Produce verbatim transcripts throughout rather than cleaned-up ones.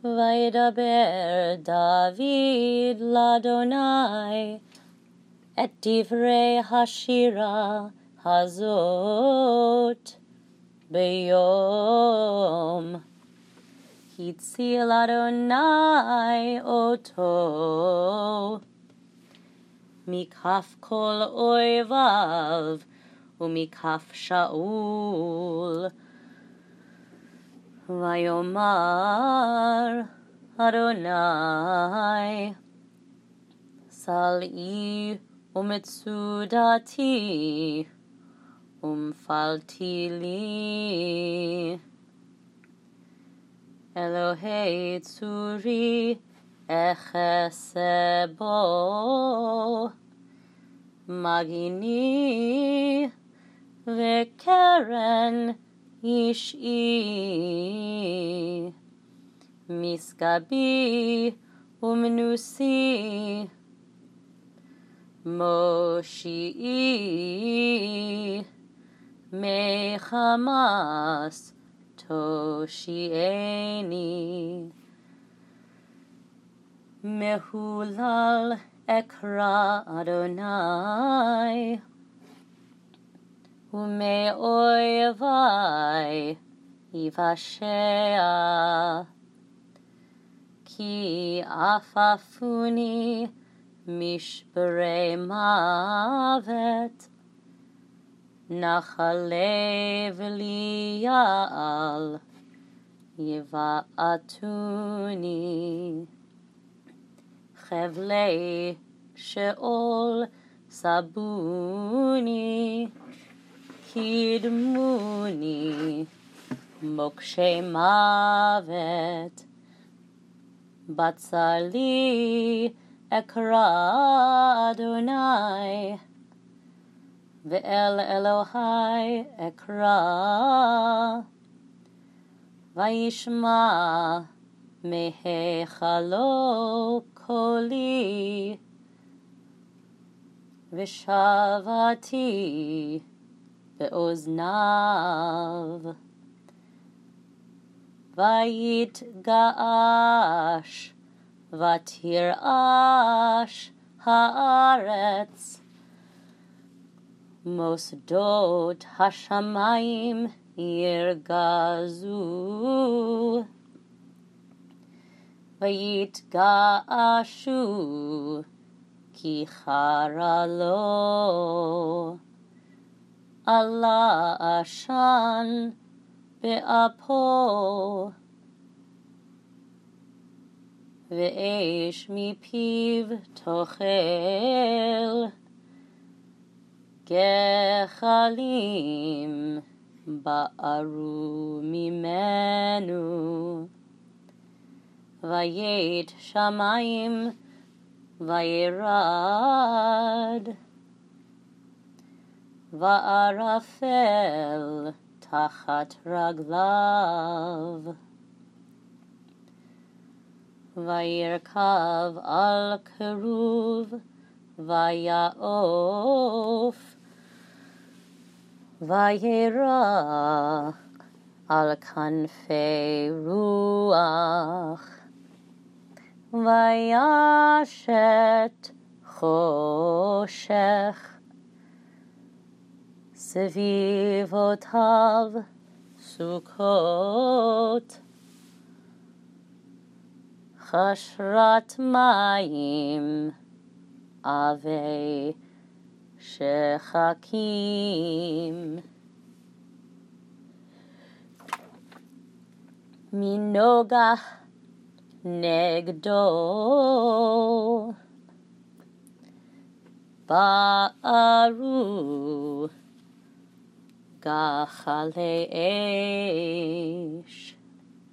וידבר דוד לאדוני את דברי השירה הזאת ביום. הציל אדוני אותו מכף כל אויביו ומכף שאול. ויאמר אדוני, צלעי ומצודתי ומפלתי לי. אלוהי צורי אחסה בו, מגיני וקרן אישי, משגבי ומנוסי, מושיעי מחמס תושיעני. מהולל אקרא אדוני, ומאויבי יבשע. כי עפפוני משברי מוות, נחלי וליעל יבעטוני. חבלי שאול סבוני, קידמוני מוקשי מוות. בצלי אקרא אדוני, ואל אלוהי אקרא. וישמע מהיכלו קולי, ושבתי באוזניו. ויתגעש ותרעש הארץ, מוסדות השמיים ירגזו. ויתגעשו כי חרה לו, עלה עשן באפו, ואש מפיו תאכל. גחלים בערו ממנו. ויית שמיים וירד, וערפל תחת רגליו. וירכב על כרוב ויעוף, וירק על כנפי רוח. וישת חושך סביבותיו סוכות. חשרת מים עבי שחקים. מנוגה נגדו בערו גחלי אש.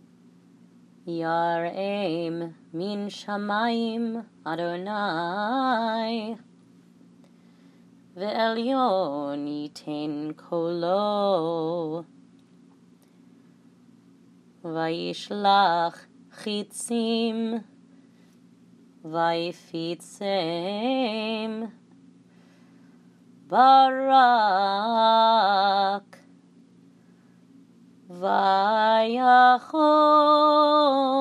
ירעם מן שמיים אדוני, ועליון ייתן קולו. וישלח חיצים ויפיצם, ברק ויחון